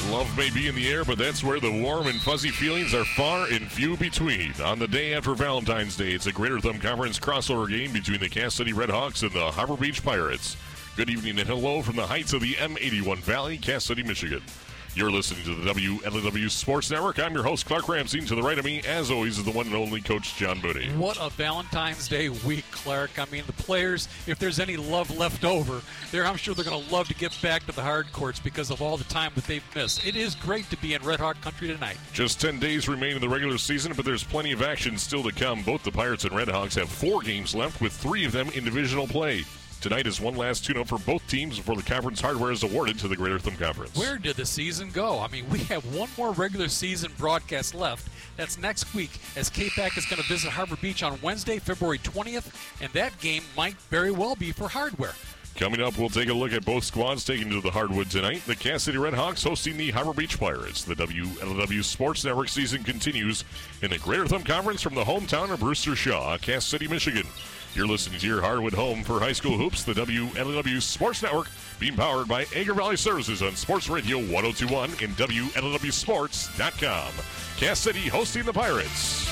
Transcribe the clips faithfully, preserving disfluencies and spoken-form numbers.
Love may be in the air, but that's where the warm and fuzzy feelings are far and few between. On the day after Valentine's Day, it's a Greater Thumb Conference crossover game between the Cass City Redhawks and the Harbor Beach Pirates. Good evening and hello from the heights of the M eighty-one Valley, Cass City, Michigan. You're listening to the W L W Sports Network. I'm your host, Clark Ramsey. To the right of me, as always, is the one and only Coach John Booty. What a Valentine's Day week, Clark. I mean, the players, if there's any love left over, they're, I'm sure they're going to love to get back to the hard courts because of all the time that they've missed. It is great to be in Red Hawk country tonight. Just ten days remain in the regular season, but there's plenty of action still to come. Both the Pirates and Redhawks have four games left, with three of them in divisional play. Tonight is one last tune-up for both teams before the conference hardware is awarded to the Greater Thumb Conference. Where did the season go? I mean, we have one more regular season broadcast left. That's next week, as K-PAC is going to visit Harbor Beach on Wednesday, February twentieth, and that game might very well be for hardware. Coming up, we'll take a look at both squads taking to the hardwood tonight. The Cass City Redhawks hosting the Harbor Beach Pirates. The W L W Sports Network season continues in the Greater Thumb Conference from the hometown of Brewster Shaw, Cass City, Michigan. You're listening to your hardwood home for high school hoops, the W L W Sports Network, being powered by Agri Valley Services on Sports Radio one oh two point one and W L W sports dot com. Cass City hosting the Pirates.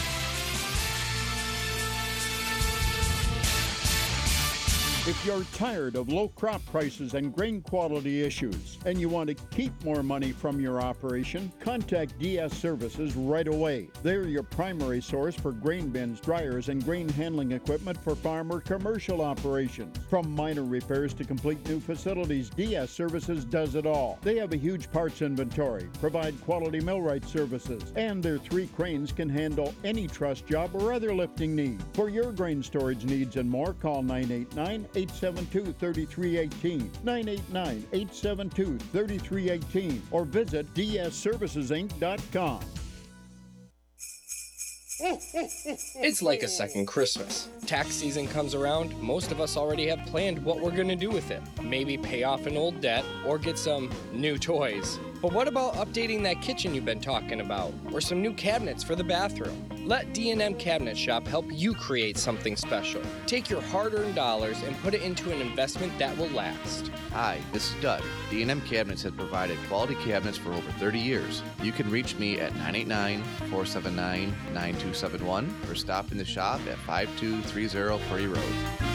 If you're tired of low crop prices and grain quality issues and you want to keep more money from your operation, contact D S Services right away. They're your primary source for grain bins, dryers, and grain handling equipment for farm or commercial operations. From minor repairs to complete new facilities, D S Services does it all. They have a huge parts inventory, provide quality millwright services, and their three cranes can handle any truss job or other lifting need. For your grain storage needs and more, call nine eight nine, eight seven two, three three one eight, nine eight nine, eight seven two, three three one eight, or visit d s services inc dot com. It's like a second Christmas. Tax season comes around, most of us already have planned what we're going to do with it. Maybe pay off an old debt or get some new toys. But what about updating that kitchen you've been talking about? Or some new cabinets for the bathroom? Let D and M Cabinet Shop help you create something special. Take your hard-earned dollars and put it into an investment that will last. Hi, this is Doug. D and M Cabinets has provided quality cabinets for over thirty years. You can reach me at nine eight nine, four seven nine, nine two seven one or stop in the shop at five two three zero Prairie Road.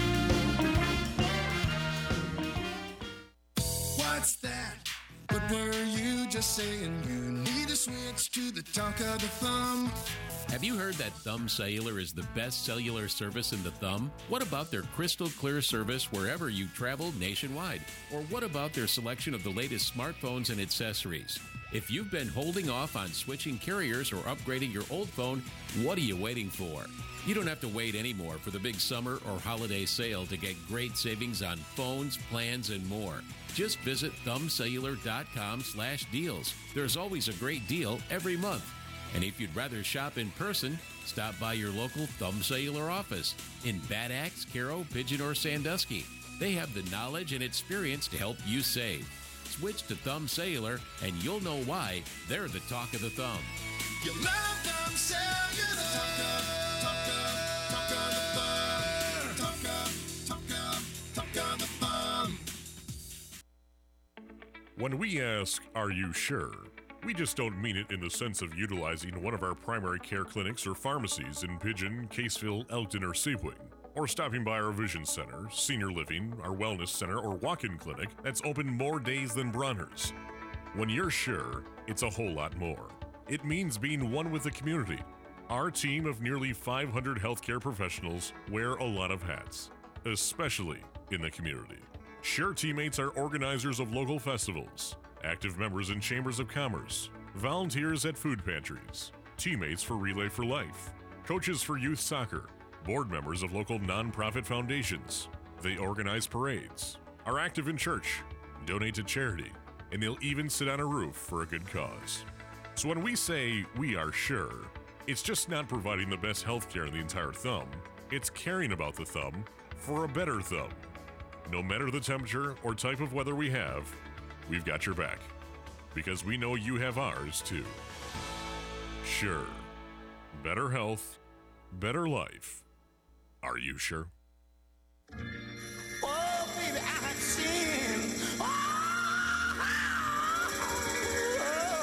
What's that? What were you just saying? You need to switch to the talk of the thumb. Have you heard that Thumb Cellular is the best cellular service in the Thumb? What about their crystal clear service wherever you travel nationwide? Or what about their selection of the latest smartphones and accessories? If you've been holding off on switching carriers or upgrading your old phone, what are you waiting for? You don't have to wait anymore for the big summer or holiday sale to get great savings on phones, plans, and more. Just visit thumbcellular.com slash deals. There's always a great deal every month. And if you'd rather shop in person, stop by your local Thumb Cellular office in Bad Axe, Caro, Pigeon, or Sandusky. They have the knowledge and experience to help you save. Switch to Thumb Cellular, and you'll know why they're the talk of the thumb. You love Thumb Cellular. Talk of, talk of, talk of the thumb. Talk of, talk of, talk of the thumb. When we ask, are you sure? We just don't mean it in the sense of utilizing one of our primary care clinics or pharmacies in Pigeon, Caseville, Elkton, or Sebring, or stopping by our Vision Center, Senior Living, our Wellness Center, or walk-in clinic that's open more days than Bronner's. When you're sure, it's a whole lot more. It means being one with the community. Our team of nearly five hundred healthcare professionals wear a lot of hats, especially in the community. Sure teammates are organizers of local festivals, active members in chambers of commerce, volunteers at food pantries, teammates for Relay for Life, coaches for youth soccer, board members of local nonprofit foundations. They organize parades, are active in church, donate to charity, and they'll even sit on a roof for a good cause. So when we say we are sure, it's just not providing the best health care in the entire thumb, it's caring about the thumb for a better thumb. No matter the temperature or type of weather we have, we've got your back, because we know you have ours too. Sure. Better health, better life. Are you sure? Oh, baby, I've seen. Oh,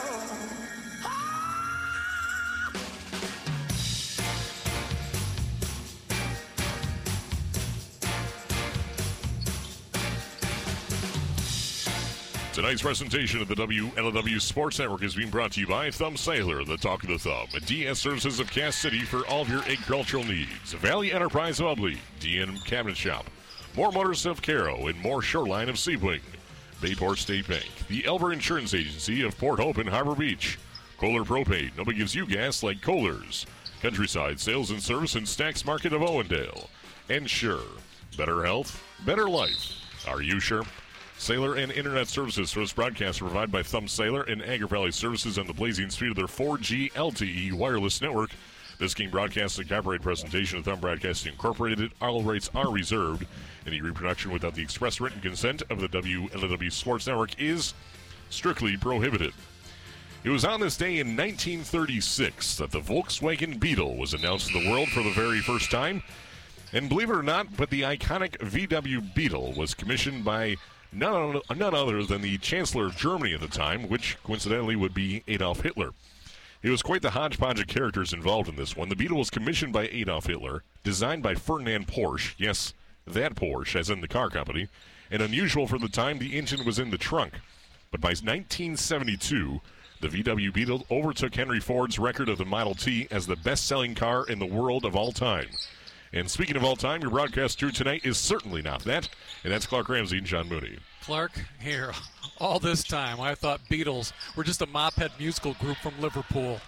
Tonight's presentation of the W L W Sports Network is being brought to you by Thumb Sailor, the talk of the thumb, D S Services of Cass City for all of your agricultural needs, Valley Enterprise of Ubly, D N M Cabinet Shop, More Motors of Caro, and More Shoreline of Sebring, Bayport State Bank, the Elver Insurance Agency of Port Hope and Harbor Beach, Kohler Propane, nobody gives you gas like Kohler's, Countryside Sales and Service and Stacks Market of Owendale, and Sure, better health, better life. Are you sure? Sailor and Internet Services for this broadcast are provided by Thumb Sailor and Agri Valley Services on the blazing speed of their four G L T E wireless network. This game broadcasts a copyright presentation of Thumb Broadcasting Incorporated. All rights are reserved. Any reproduction without the express written consent of the W L W Sports Network is strictly prohibited. It was on this day in nineteen thirty-six that the Volkswagen Beetle was announced to the world for the very first time. And believe it or not, but the iconic V W Beetle was commissioned by None, none other than the Chancellor of Germany at the time, which coincidentally would be Adolf Hitler. It was quite the hodgepodge of characters involved in this one. The Beetle was commissioned by Adolf Hitler, designed by Ferdinand Porsche, yes, that Porsche, as in the car company, and unusual for the time, the engine was in the trunk. But by nineteen seventy-two, the V W Beetle overtook Henry Ford's record of the Model T as the best-selling car in the world of all time. And speaking of all time, your broadcast crew tonight is certainly not that, and that's Clark Ramsey and John Mooney. Clark, here, all this time I thought Beatles were just a mophead musical group from Liverpool.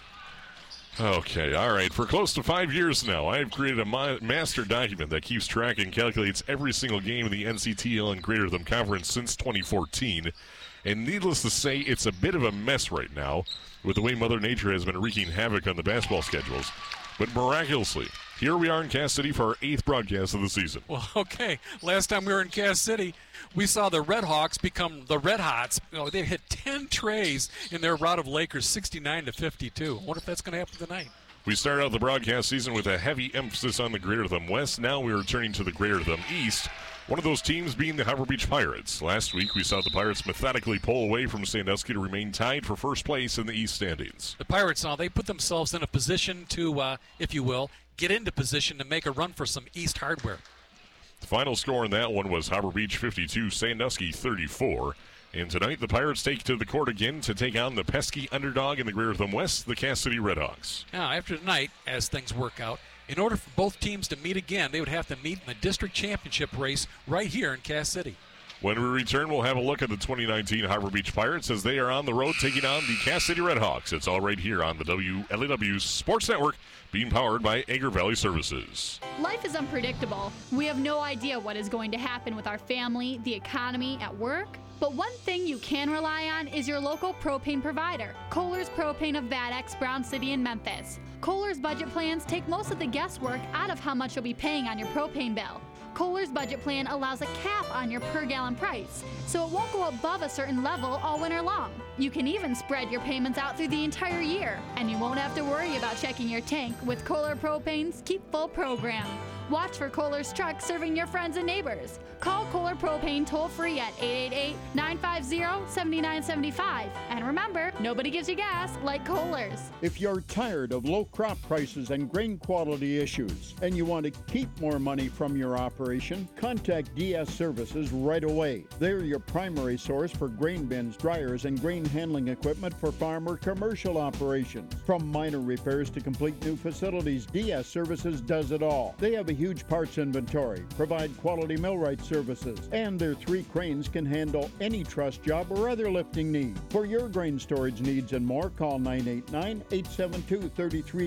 Okay, all right. For close to five years now, I have created a ma- master document that keeps track and calculates every single game in the N C T L and Greater Thumb Conference since twenty fourteen. And needless to say, it's a bit of a mess right now with the way Mother Nature has been wreaking havoc on the basketball schedules. But miraculously, here we are in Cass City for our eighth broadcast of the season. Well, okay. Last time we were in Cass City, we saw the Red Hawks become the Red Hots. You know, they hit ten trays in their rout of Lakers, sixty-nine to fifty-two. I wonder if that's going to happen tonight. We started out the broadcast season with a heavy emphasis on the Greater Thumb West. Now we are turning to the Greater Thumb East. One of those teams being the Harbor Beach Pirates. Last week, we saw the Pirates methodically pull away from Sandusky to remain tied for first place in the East standings. The Pirates now, they put themselves in a position to, uh, if you will, get into position to make a run for some East hardware. The final score in that one was Harbor Beach fifty-two, Sandusky thirty-four. And tonight, the Pirates take to the court again to take on the pesky underdog in the Greater Thumb West, the Cass City Redhawks. Now, after tonight, as things work out, in order for both teams to meet again, they would have to meet in the district championship race right here in Cass City. When we return, we'll have a look at the twenty nineteen Harbor Beach Pirates as they are on the road taking on the Cass City Redhawks. It's all right here on the W L A W Sports Network, being powered by Agri Valley Services. Life is unpredictable. We have no idea what is going to happen with our family, the economy, at work. But one thing you can rely on is your local propane provider, Kohler's Propane of Vadex, Brown City, and Memphis. Kohler's budget plans take most of the guesswork out of how much you'll be paying on your propane bill. Kohler's budget plan allows a cap on your per gallon price, so it won't go above a certain level all winter long. You can even spread your payments out through the entire year, and you won't have to worry about checking your tank with Kohler Propane's Keep Full program. Watch for Kohler's trucks serving your friends and neighbors. Call Kohler Propane toll-free at eight eight eight, nine five zero, seven nine seven five. And remember, nobody gives you gas like Kohler's. If you're tired of low crop prices and grain quality issues, and you want to keep more money from your operation, contact D S Services right away. They're your primary source for grain bins, dryers, and grain handling equipment for farm or commercial operations. From minor repairs to complete new facilities, D S Services does it all. They have a huge parts inventory, provide quality millwright services, and their three cranes can handle any truss job or other lifting need. For your grain storage needs and more, call nine eight nine, eight seven two, three three